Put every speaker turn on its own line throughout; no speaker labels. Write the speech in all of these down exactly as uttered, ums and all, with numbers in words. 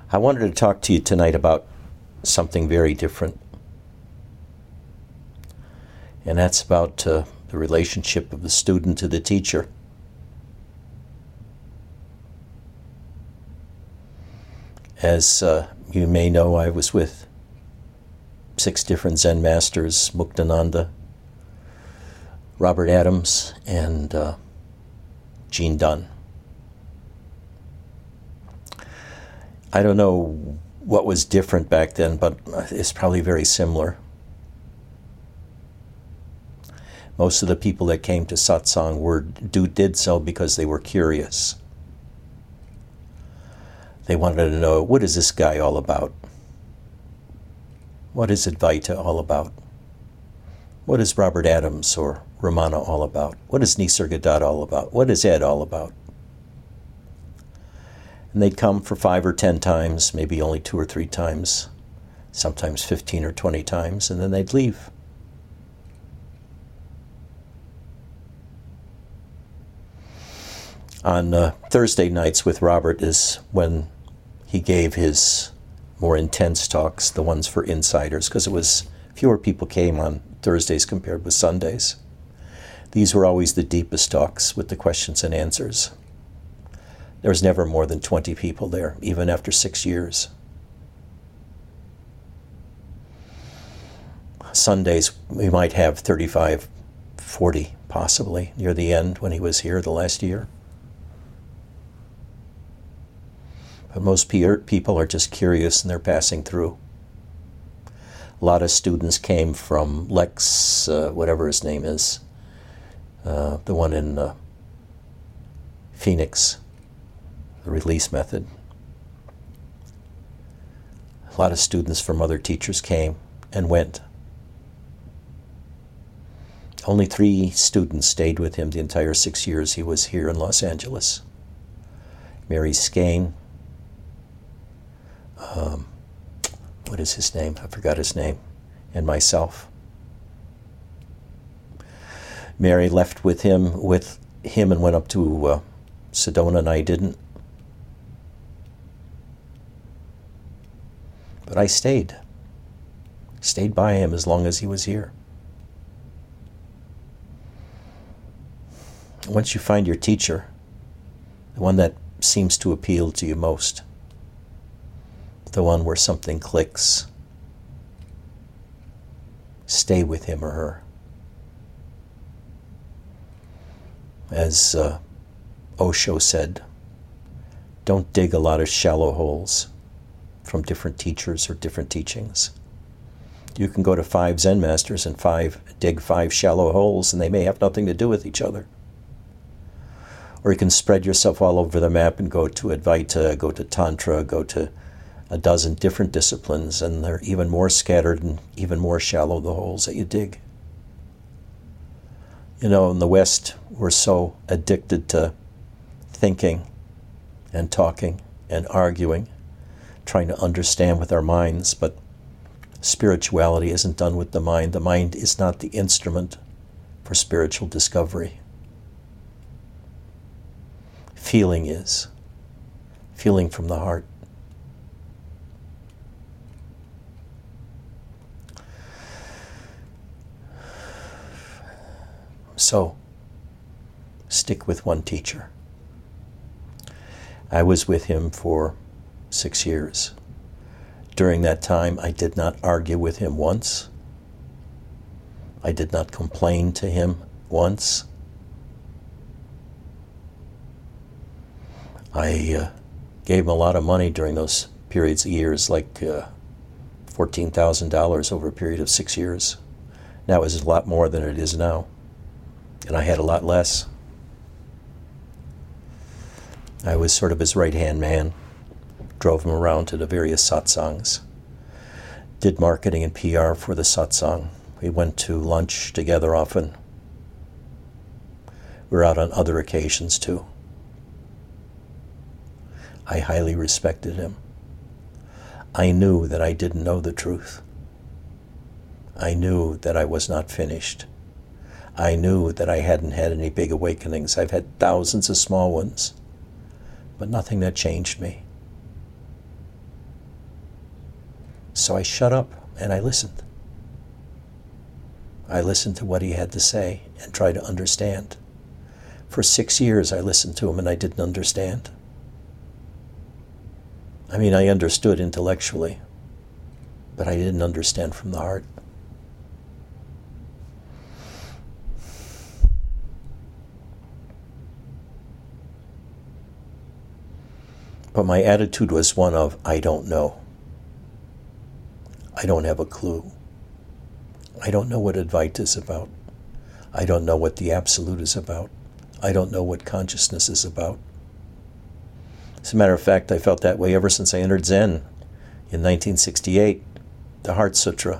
I wanted to talk to you tonight about something very different. And that's about uh, the relationship of the student to the teacher. As uh, you may know, I was with six different Zen masters, Muktananda, Robert Adams, and uh, Gene Dunn. I don't know what was different back then, but it's probably very similar. Most of the people that came to satsang were do did so because they were curious. They wanted to know, what is this guy all about? What is Advaita all about? What is Robert Adams or Ramana all about? What is Nisargadatta all about? What is Ed all about? And they'd come for five or ten times, maybe only two or three times, sometimes fifteen or twenty times, and then they'd leave. On uh, Thursday nights with Robert is when he gave his more intense talks, the ones for insiders, because it was fewer people came on Thursdays compared with Sundays. These were always the deepest talks with the questions and answers. There was never more than twenty people there, even after six years. Sundays, we might have thirty-five, forty, possibly, near the end when he was here the last year. But most people are just curious and they're passing through. A lot of students came from Lex, uh, whatever his name is, uh, the one in uh, Phoenix, the release method. A lot of students from other teachers came and went. Only three students stayed with him the entire six years he was here in Los Angeles. Mary Skane, um, what is his name? I forgot his name. And myself. Mary left with him, with him and went up to uh, Sedona, and I didn't. But I stayed. Stayed by him as long as he was here. Once you find your teacher, the one that seems to appeal to you most, the one where something clicks, stay with him or her. As uh, Osho said, don't dig a lot of shallow holes from different teachers or different teachings. You can go to five Zen masters and five dig five shallow holes, and they may have nothing to do with each other. Or you can spread yourself all over the map and go to Advaita, go to Tantra, go to a dozen different disciplines, and they're even more scattered and even more shallow, the holes that you dig. You know, in the West, we're so addicted to thinking and talking and arguing, trying to understand with our minds, but spirituality isn't done with the mind. The mind is not the instrument for spiritual discovery. Feeling is. Feeling from the heart. So, stick with one teacher. I was with him for six years. During that time, I did not argue with him once. I did not complain to him once. I uh, gave him a lot of money during those periods of years, like uh, fourteen thousand dollars over a period of six years. That was a lot more than it is now. And I had a lot less. I was sort of his right-hand man. Drove him around to the various satsangs. Did marketing and P R for the satsang. We went to lunch together often. We were out on other occasions too. I highly respected him. I knew that I didn't know the truth. I knew that I was not finished. I knew that I hadn't had any big awakenings. I've had thousands of small ones, but nothing that changed me. So I shut up and I listened. I listened to what he had to say and tried to understand. For six years I listened to him and I didn't understand. I mean, I understood intellectually, but I didn't understand from the heart. But my attitude was one of, I don't know. I don't have a clue. I don't know what Advaita is about. I don't know what the Absolute is about. I don't know what consciousness is about. As a matter of fact, I felt that way ever since I entered Zen in nineteen sixty-eight, the Heart Sutra.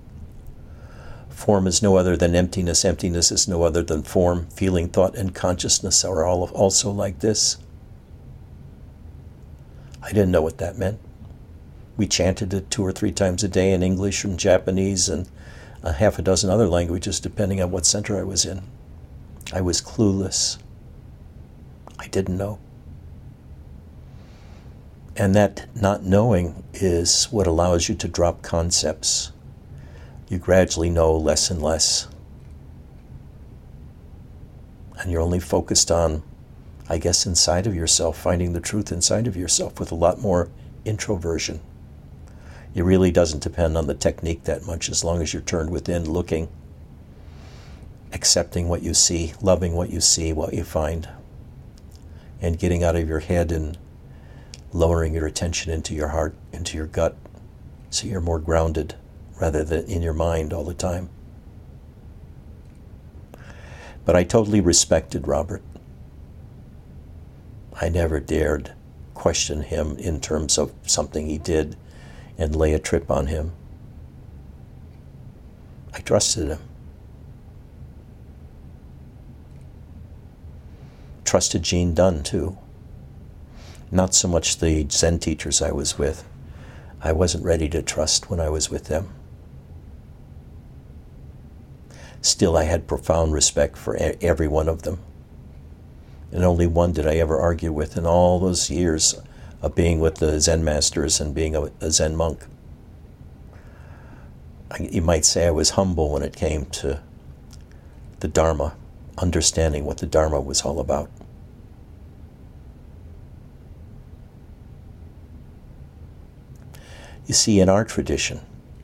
Form is no other than emptiness. Emptiness is no other than form. Feeling, thought, and consciousness are all also like this. I didn't know what that meant. We chanted it two or three times a day in English and Japanese and a half a dozen other languages, depending on what center I was in. I was clueless. I didn't know. And that not knowing is what allows you to drop concepts. You gradually know less and less. And you're only focused on, I guess, inside of yourself, finding the truth inside of yourself with a lot more introversion. It really doesn't depend on the technique that much, as long as you're turned within, looking, accepting what you see, loving what you see, what you find, and getting out of your head and lowering your attention into your heart, into your gut, so you're more grounded rather than in your mind all the time. But I totally respected Robert. I never dared question him in terms of something he did and lay a trip on him. I trusted him. Trusted Gene Dunn, too. Not so much the Zen teachers I was with. I wasn't ready to trust when I was with them. Still, I had profound respect for every one of them. And only one did I ever argue with in all those years of being with the Zen masters and being a, a Zen monk. I, you might say I was humble when it came to the Dharma, understanding what the Dharma was all about. You see, in our tradition,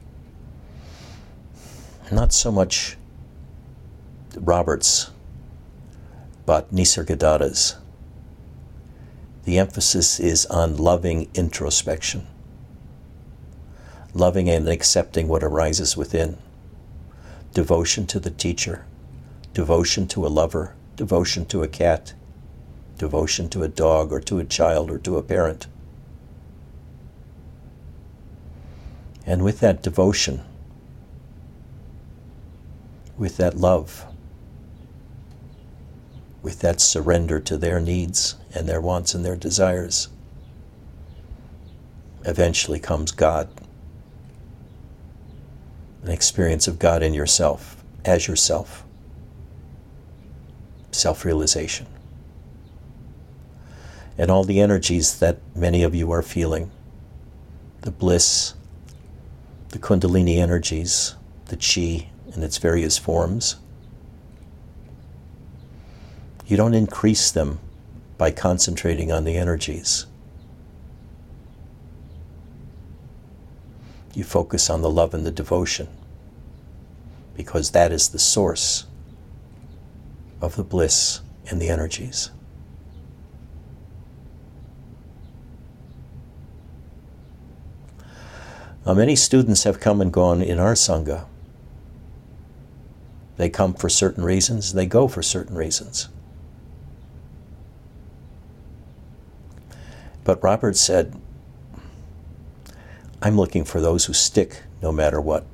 not so much Robert's, but Nisargadatta's, the emphasis is on loving introspection, loving and accepting what arises within, devotion to the teacher, devotion to a lover, devotion to a cat, devotion to a dog or to a child or to a parent. And with that devotion, with that love, with that surrender to their needs and their wants and their desires, eventually comes God. An experience of God in yourself, as yourself. Self-realization. And all the energies that many of you are feeling, the bliss, the Kundalini energies, the Chi in its various forms, you don't increase them by concentrating on the energies. You focus on the love and the devotion, because that is the source of the bliss and the energies. Now, many students have come and gone in our Sangha. They come for certain reasons, they go for certain reasons. But Robert said, I'm looking for those who stick no matter what.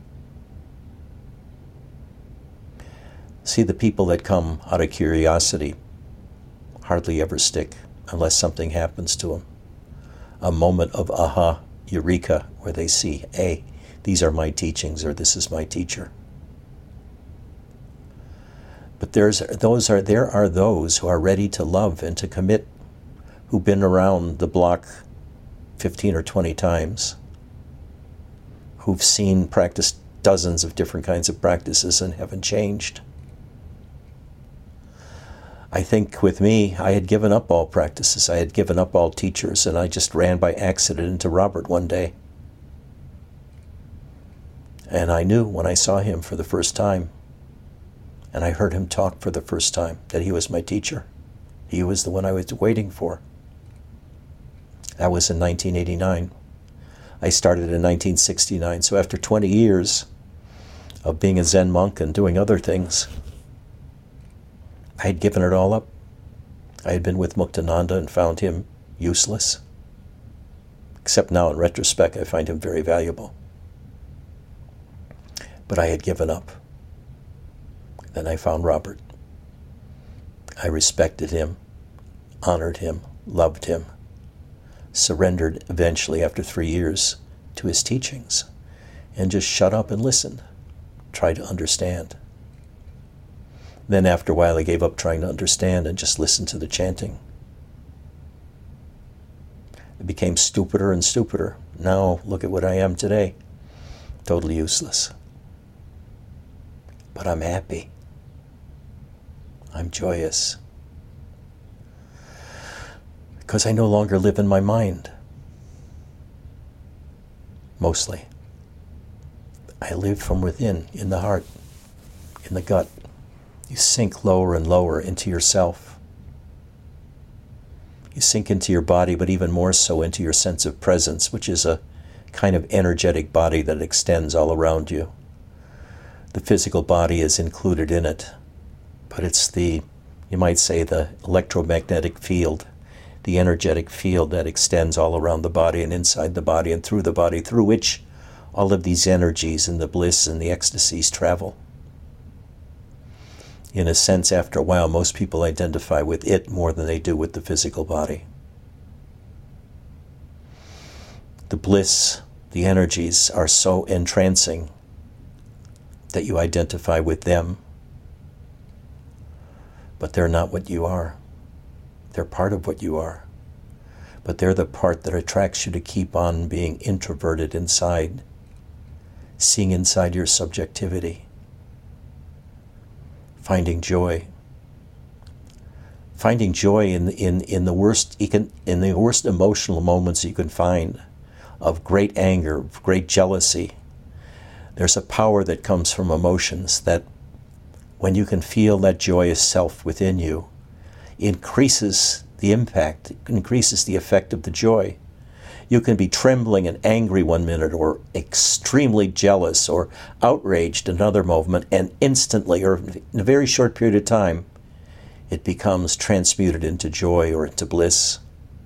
See, the people that come out of curiosity hardly ever stick unless something happens to them. A moment of aha, eureka, where they see, hey, these are my teachings, or this is my teacher. But there's those are there are those who are ready to love and to commit, who've been around the block fifteen or twenty times, who've seen, practiced dozens of different kinds of practices and haven't changed. I think with me, I had given up all practices. I had given up all teachers, and I just ran by accident into Robert one day. And I knew when I saw him for the first time, and I heard him talk for the first time, that he was my teacher. He was the one I was waiting for. That was in nineteen eighty-nine. I started in nineteen sixty-nine, so after twenty years of being a Zen monk and doing other things, I had given it all up. I had been with Muktananda and found him useless. Except now, in retrospect, I find him very valuable. But I had given up. Then I found Robert. I respected him, honored him, loved him, surrendered eventually after three years to his teachings, and just shut up and listened, tried to understand. Then after a while I gave up trying to understand and just listened to the chanting. It became stupider and stupider. Now look at what I am today. Totally useless. But I'm happy. I'm joyous. Because I no longer live in my mind. Mostly. I live from within, in the heart, in the gut. You sink lower and lower into yourself. You sink into your body, but even more so into your sense of presence, which is a kind of energetic body that extends all around you. The physical body is included in it, but it's the, you might say, the electromagnetic field, the energetic field that extends all around the body and inside the body and through the body, through which all of these energies and the bliss and the ecstasies travel. In a sense, after a while, most people identify with it more than they do with the physical body. The bliss, the energies are so entrancing that you identify with them, but they're not what you are. They're part of what you are, but they're the part that attracts you to keep on being introverted inside, seeing inside your subjectivity, finding joy, finding joy in in in the worst in the worst emotional moments you can find, of great anger, of great jealousy. There's a power that comes from emotions that, when you can feel that joyous self within you, increases the impact, increases the effect of the joy. You can be trembling and angry one minute, or extremely jealous or outraged another moment, and instantly, or in a very short period of time, it becomes transmuted into joy or into bliss.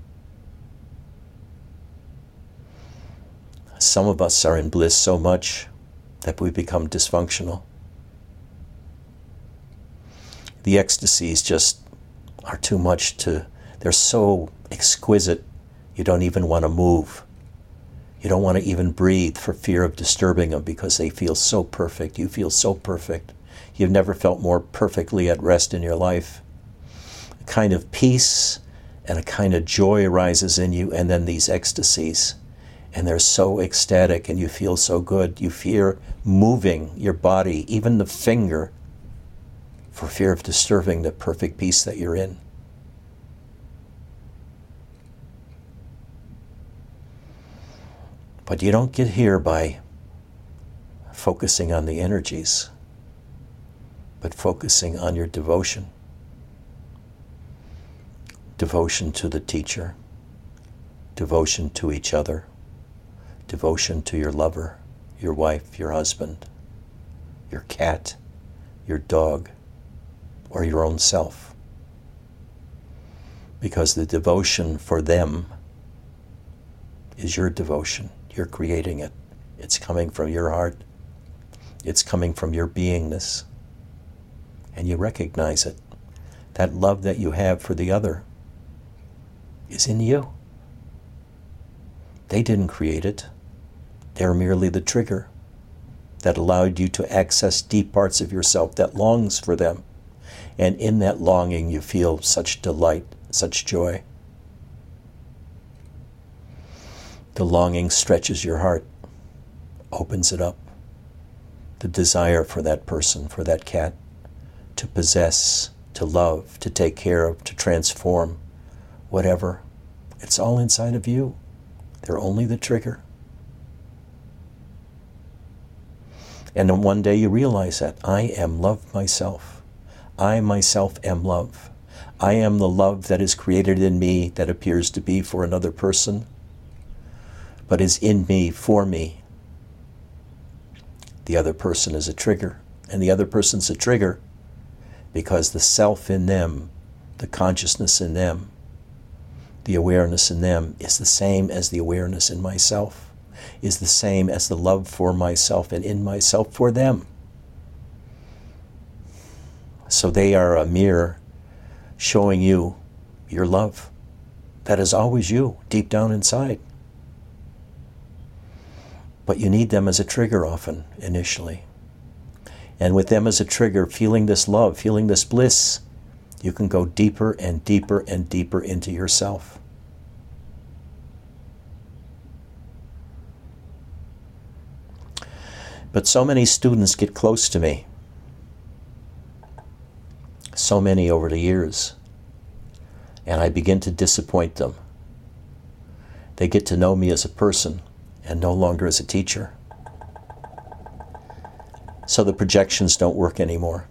Some of us are in bliss so much that we become dysfunctional. The ecstasies just are too much to, they're so exquisite, you don't even want to move. You don't want to even breathe for fear of disturbing them, because they feel so perfect. You feel so perfect. You've never felt more perfectly at rest in your life. A kind of peace and a kind of joy arises in you, and then these ecstasies. And they're so ecstatic, and you feel so good. You fear moving your body, even the finger, for fear of disturbing the perfect peace that you're in. But you don't get here by focusing on the energies, but focusing on your devotion. Devotion to the teacher, devotion to each other, devotion to your lover, your wife, your husband, your cat, your dog, or your own self. Because the devotion for them is your devotion. You're creating it. It's coming from your heart. It's coming from your beingness. And you recognize it. That love that you have for the other is in you. They didn't create it. They're merely the trigger that allowed you to access deep parts of yourself that longs for them. And in that longing, you feel such delight, such joy. The longing stretches your heart opens it up. The desire for that person, for that cat, to possess, to love, to take care of, to transform, whatever. It's all inside of you. They're only the trigger. And then one day you realize that I am love myself. I myself am love. I am the love that is created in me that appears to be for another person, but is in me, for me. The other person is a trigger, and the other person's a trigger because the self in them, the consciousness in them, the awareness in them is the same as the awareness in myself, is the same as the love for myself and in myself for them. So they are a mirror showing you your love. That is always you, deep down inside. But you need them as a trigger often, initially. And with them as a trigger, feeling this love, feeling this bliss, you can go deeper and deeper and deeper into yourself. But so many students get close to me. So many over the years. And I begin to disappoint them. They get to know me as a person and no longer as a teacher. So the projections don't work anymore.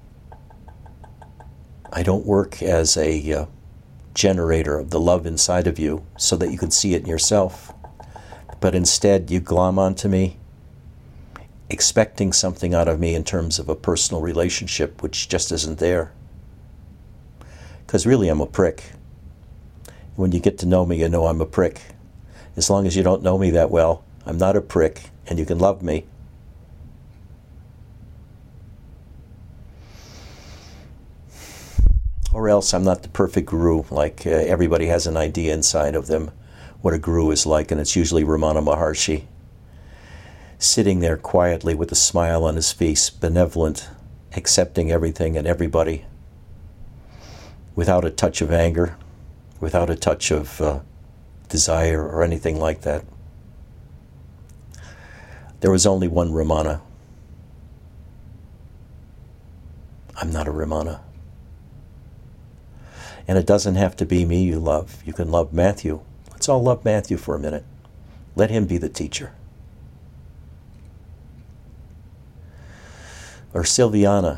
I don't work as a uh, generator of the love inside of you so that you can see it in yourself. But instead you glom onto me, expecting something out of me in terms of a personal relationship which just isn't there. Because really I'm a prick. When you get to know me, you know I'm a prick. As long as you don't know me that well, I'm not a prick, and you can love me. Or else I'm not the perfect guru, like uh, everybody has an idea inside of them what a guru is like, and it's usually Ramana Maharshi, sitting there quietly with a smile on his face, benevolent, accepting everything and everybody, without a touch of anger, without a touch of uh, desire or anything like that. There was only one Ramana. I'm not a Ramana. And it doesn't have to be me you love. You can love Matthew. Let's all love Matthew for a minute. Let him be the teacher. Or Silviana.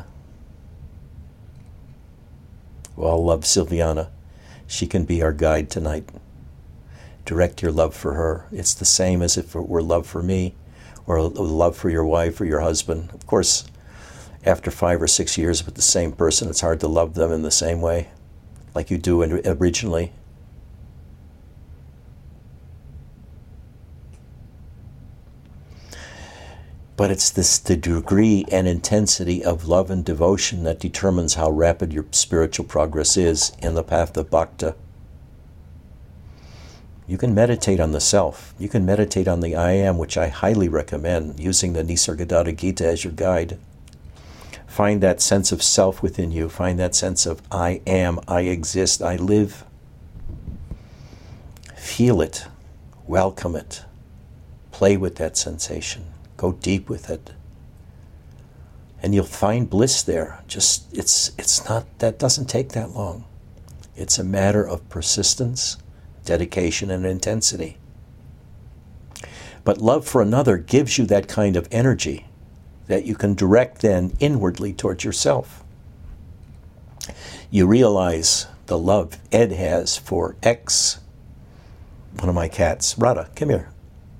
We all love Silviana. She can be our guide tonight. Direct your love for her. It's the same as if it were love for me, or love for your wife or your husband. Of course, after five or six years with the same person, it's hard to love them in the same way, like you do originally. But it's this the degree and intensity of love and devotion that determines how rapid your spiritual progress is in the path of bhakti. You can meditate on the self. You can meditate on the I am, which I highly recommend, using the Nisargadatta Gita as your guide. Find that sense of self within you. Find that sense of I am, I exist, I live. Feel it. Welcome it. Play with that sensation. Go deep with it. And you'll find bliss there. Just, it's, it's not, that doesn't take that long. It's a matter of persistence, dedication, and intensity. But love for another gives you that kind of energy that you can direct then inwardly towards yourself. You realize the love Ed has for X, one of my cats. Radha, come here.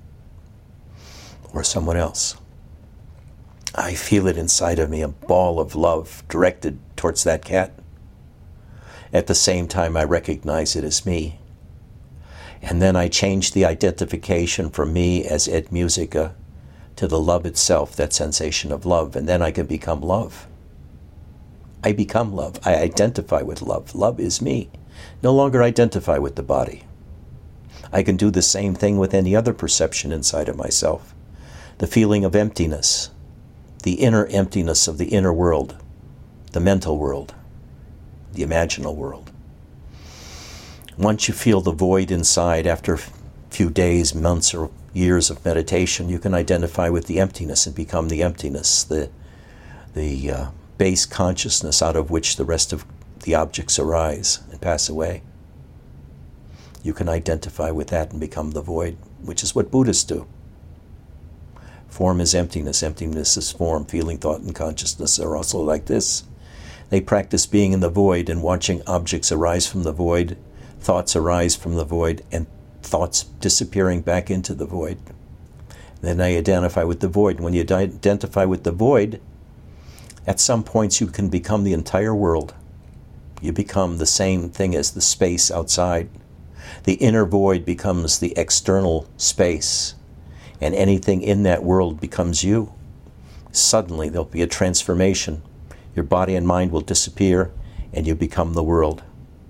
Or someone else. I feel it inside of me, a ball of love directed towards that cat. At the same time, I recognize it as me. And then I change the identification from me as Ed Musica to the love itself, that sensation of love, and then I can become love. I become love. I identify with love. Love is me. No longer identify with the body. I can do the same thing with any other perception inside of myself. The feeling of emptiness, the inner emptiness of the inner world, the mental world, the imaginal world. Once you feel the void inside after a few days, months, or years of meditation, you can identify with the emptiness and become the emptiness, the, the uh, base consciousness out of which the rest of the objects arise and pass away. You can identify with that and become the void, which is what Buddhists do. Form is emptiness, emptiness is form. Feeling, thought, and consciousness are also like this. They practice being in the void and watching objects arise from the void, thoughts arise from the void, and thoughts disappearing back into the void. Then they identify with the void. When you identify with the void, at some points you can become the entire world. You become the same thing as the space outside. The inner void becomes the external space, and anything in that world becomes you. Suddenly there'll be a transformation. Your body and mind will disappear, and you become the world.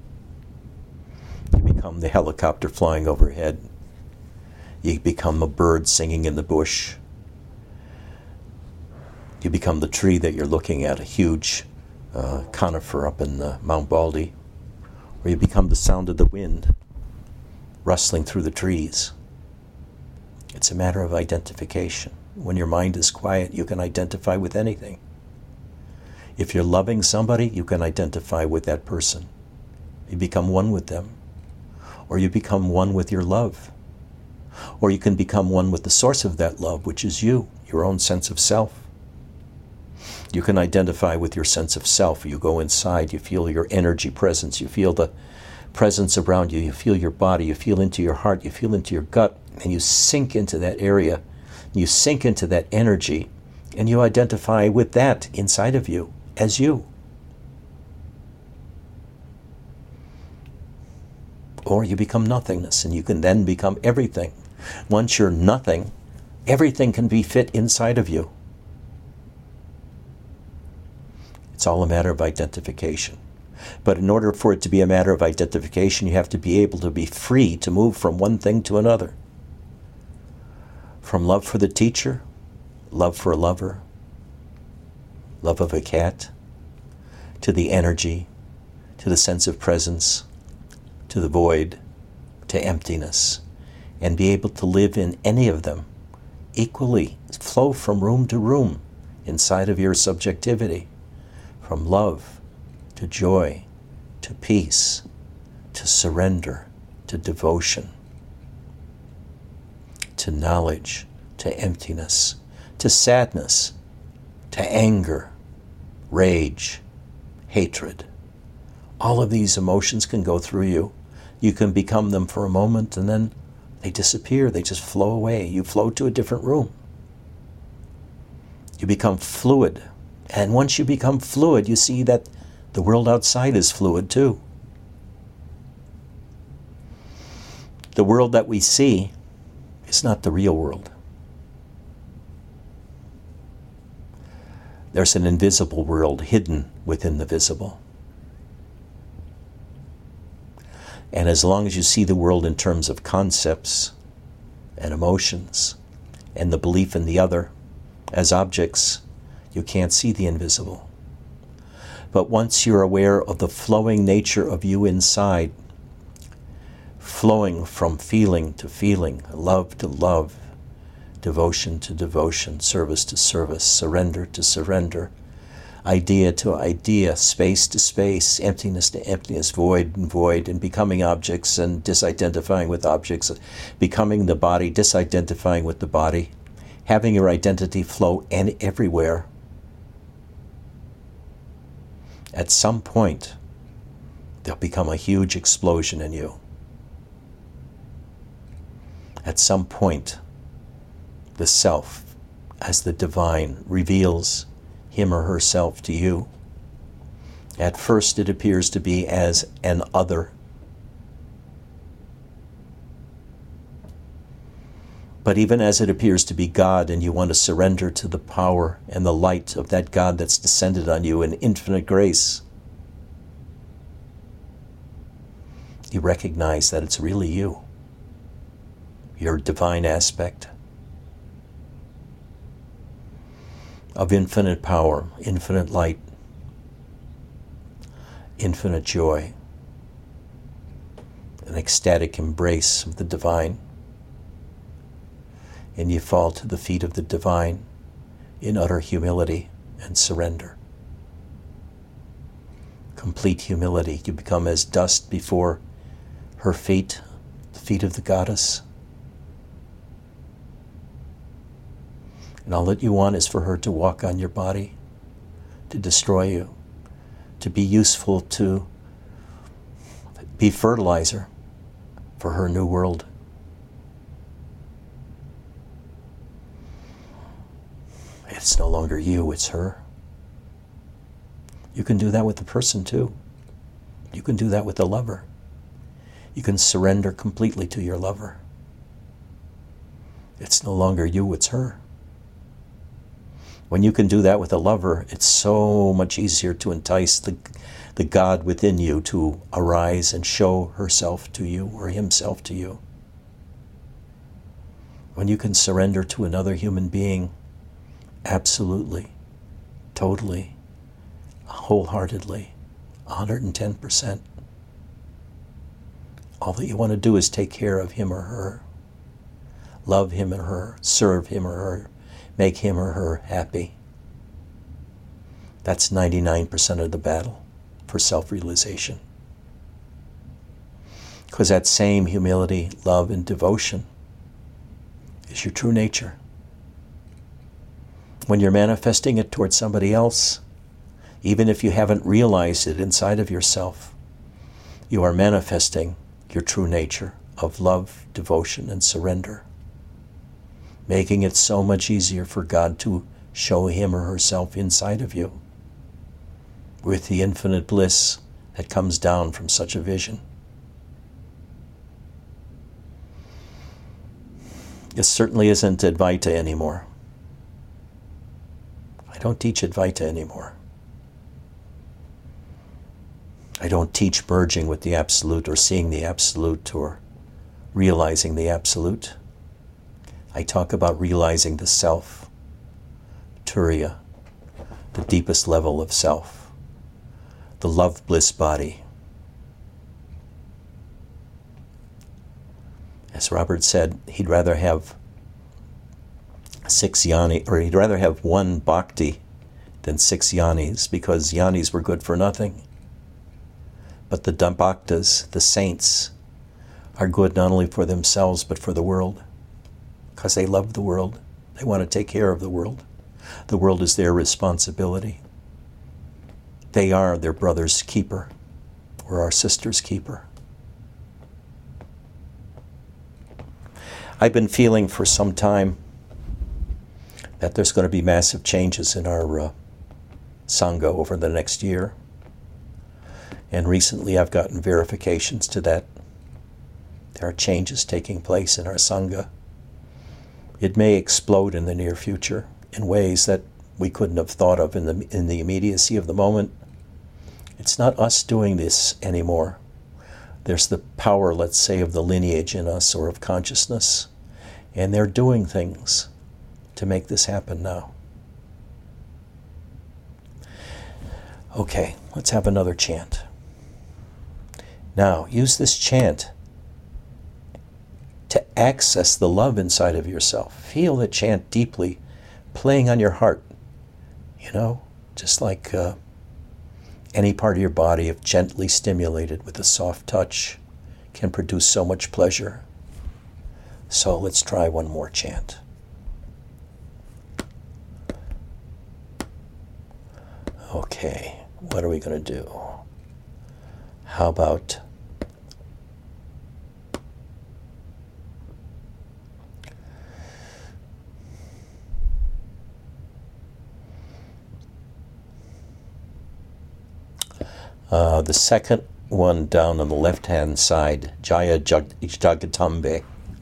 You become the helicopter flying overhead. You become a bird singing in the bush. You become the tree that you're looking at, a huge uh, conifer up in uh, Mount Baldy. Or you become the sound of the wind rustling through the trees. It's a matter of identification. When your mind is quiet, you can identify with anything. If you're loving somebody, you can identify with that person. You become one with them. Or you become one with your love. Or you can become one with the source of that love, which is you, your own sense of self. You can identify with your sense of self. You go inside, you feel your energy presence, you feel the presence around you, you feel your body, you feel into your heart, you feel into your gut, and you sink into that area. You sink into that energy, and you identify with that inside of you as you. Or you become nothingness, and you can then become everything. Once you're nothing, everything can be fit inside of you. It's all a matter of identification. But in order for it to be a matter of identification, you have to be able to be free to move from one thing to another. From love for the teacher, love for a lover, love of a cat, to the energy, to the sense of presence, to the void, to emptiness, and be able to live in any of them equally, flow from room to room inside of your subjectivity, from love to joy, to peace, to surrender, to devotion, to knowledge, to emptiness, to sadness, to anger, rage, hatred. All of these emotions can go through you. You can become them for a moment, and then they disappear. They just flow away. You flow to a different room. You become fluid. And once you become fluid, you see that the world outside is fluid too. The world that we see is not the real world. There's an invisible world hidden within the visible. And as long as you see the world in terms of concepts and emotions and the belief in the other as objects, you can't see the invisible. But once you're aware of the flowing nature of you inside, flowing from feeling to feeling, love to love, devotion to devotion, service to service, surrender to surrender, idea to idea, space to space, emptiness to emptiness, void and void, and becoming objects and disidentifying with objects, becoming the body, disidentifying with the body, having your identity flow and everywhere. At some point, there'll become a huge explosion in you. At some point, the self, as the divine, reveals him or herself to you. At first, it appears to be as an other. But even as it appears to be God, and you want to surrender to the power and the light of that God that's descended on you in infinite grace, you recognize that it's really you, your divine aspect of infinite power, infinite light, infinite joy, an ecstatic embrace of the divine. and you fall to the feet of the divine in utter humility and surrender. Complete humility. You become as dust before her feet, the feet of the goddess. And all that you want is for her to walk on your body, to destroy you, to be useful, to be fertilizer for her new world. It's no longer you, it's her. You can do that with the person too. You can do that with the lover. You can surrender completely to your lover. It's no longer you, it's her. When you can do that with a lover, it's so much easier to entice the, the God within you to arise and show herself to you or himself to you. When you can surrender to another human being, absolutely, totally, wholeheartedly, one hundred ten percent, all that you want to do is take care of him or her, love him or her, serve him or her, make him or her happy. That's ninety-nine percent of the battle for self-realization. Because that same humility, love, and devotion is your true nature. When you're manifesting it towards somebody else, even if you haven't realized it inside of yourself, you are manifesting your true nature of love, devotion, and surrender, making it so much easier for God to show him or herself inside of you with the infinite bliss that comes down from such a vision. It certainly isn't Advaita anymore. I don't teach Advaita anymore. I don't teach merging with the Absolute or seeing the Absolute or realizing the Absolute. I talk about realizing the self, Turiya, the deepest level of self, the love bliss body. As Robert said, he'd rather have six yani, or he'd rather have one bhakti than six yanis, because yanis were good for nothing. But the bhaktas, the saints, are good not only for themselves but for the world, because they love the world. They want to take care of the world. The world is their responsibility. They are their brother's keeper or our sister's keeper. I've been feeling for some time that there's going to be massive changes in our uh, Sangha over the next year. And recently I've gotten verifications to that. There are changes taking place in our Sangha. It may explode in the near future in ways that we couldn't have thought of in the in the immediacy of the moment. It's not us doing this anymore. There's the power, let's say, of the lineage in us or of consciousness, and they're doing things to make this happen now. Okay, let's have another chant. Now, use this chant to access the love inside of yourself. Feel the chant deeply playing on your heart. You know, just like uh, any part of your body, if gently stimulated with a soft touch, can produce so much pleasure. So let's try one more chant. Okay, what are we going to do? How about Uh, the second one down on the left-hand side, Jaya Jag- Jagatambe.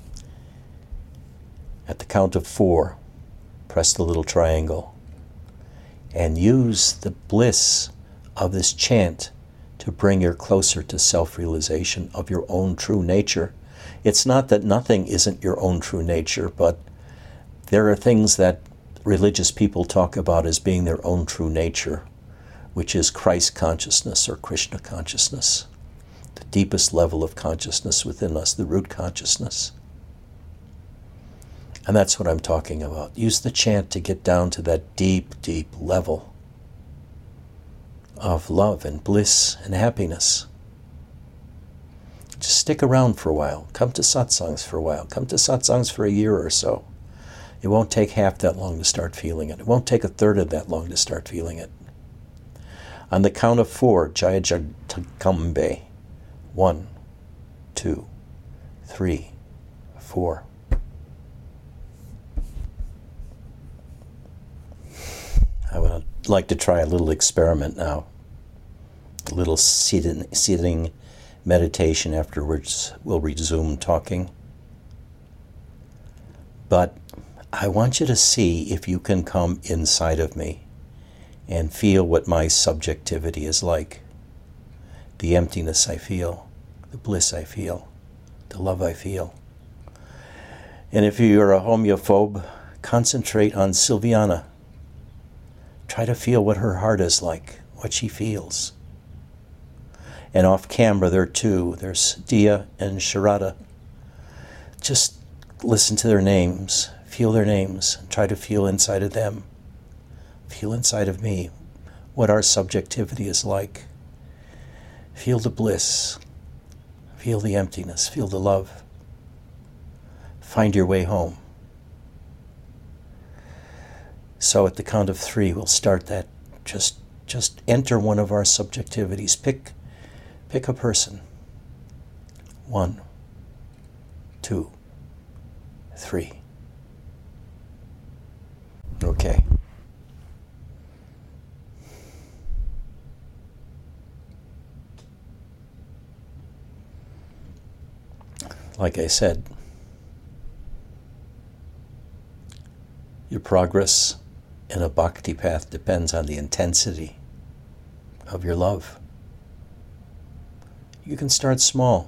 At the count of four, press the little triangle and use the bliss of this chant to bring you closer to self-realization of your own true nature. It's not that nothing isn't your own true nature, but there are things that religious people talk about as being their own true nature, which is Christ consciousness or Krishna consciousness, the deepest level of consciousness within us, the root consciousness. And that's what I'm talking about. Use the chant to get down to that deep, deep level of love and bliss and happiness. Just stick around for a while. Come to satsangs for a while. Come to satsangs for a year or so. It won't take half that long to start feeling it. It won't take a third of that long to start feeling it. On the count of four, Jaya Jagdambe. One, two, three, four. I would like to try a little experiment now. A little sitting, sitting meditation. Afterwards, we'll resume talking. But I want you to see if you can come inside of me and feel what my subjectivity is like. The emptiness I feel, the bliss I feel, the love I feel. And if you're a homeophobe, concentrate on Sylviana. Try to feel what her heart is like, what she feels. And off camera there too, there's Dia and Sharada. Just listen to their names, feel their names, and try to feel inside of them. Feel inside of me what our subjectivity is like. Feel the bliss. Feel the emptiness. Feel the love. Find your way home. So at the count of three, we'll start that. Just, just enter one of our subjectivities. Pick, pick a person. One, two, three. Okay. Like I said, your progress in a bhakti path depends on the intensity of your love. You can start small.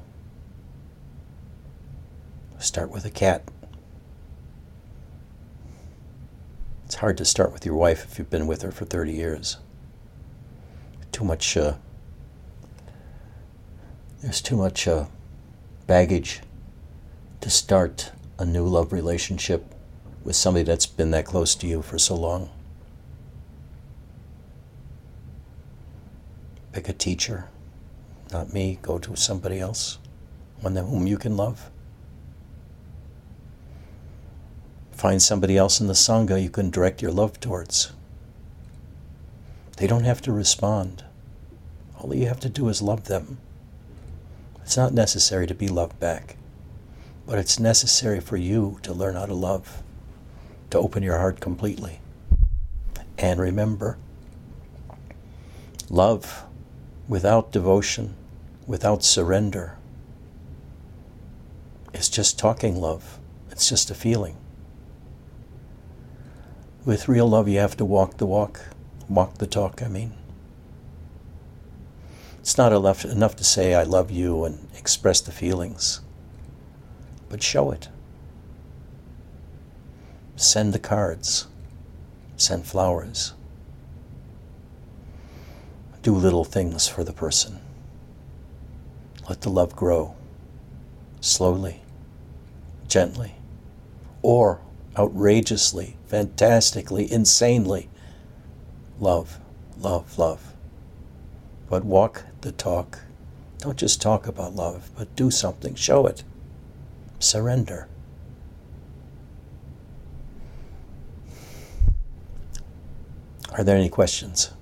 Start with a cat. It's hard to start with your wife if you've been with her for thirty years. Too much, uh, there's too much uh, baggage to start a new love relationship with somebody that's been that close to you for so long. Pick a teacher, not me, go to somebody else, one whom you can love. Find somebody else in the Sangha you can direct your love towards. They don't have to respond. All you have to do is love them. It's not necessary to be loved back, but it's necessary for you to learn how to love, to open your heart completely. And remember, love without devotion, without surrender, is just talking love. It's just a feeling. With real love, you have to walk the walk, walk the talk, I mean. It's not enough, enough to say, I love you, and express the feelings, but show it. Send the cards, send flowers. Do little things for the person. Let the love grow, slowly, gently, or outrageously, fantastically, insanely. Love, love, love. But walk the talk. Don't just talk about love, but do something. Show it. Surrender. Are there any questions?